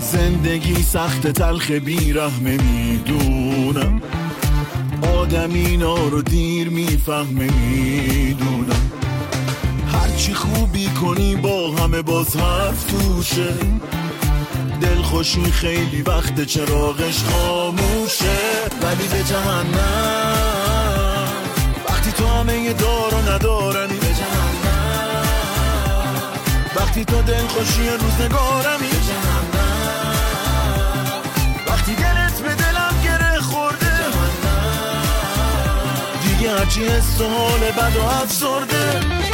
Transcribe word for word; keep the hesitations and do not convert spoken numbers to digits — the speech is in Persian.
زندگی سخت تلخ بیرحمه میدونم، آدم اینا رو دیر میفهمه میدونم. هرچی خوبی کنی با همه باز حرف توشه، دلخوشی خیلی وقت چراغش خاموشه. ولی به جهنم وقتی تو همه دار و ندارمی، به جهنم وقتی تو دلخوشی روزگارمی، به جهنم وقتی دلت به دلم گره خورده، جهنم دیگه هرچی حس و حال بد و افسرده.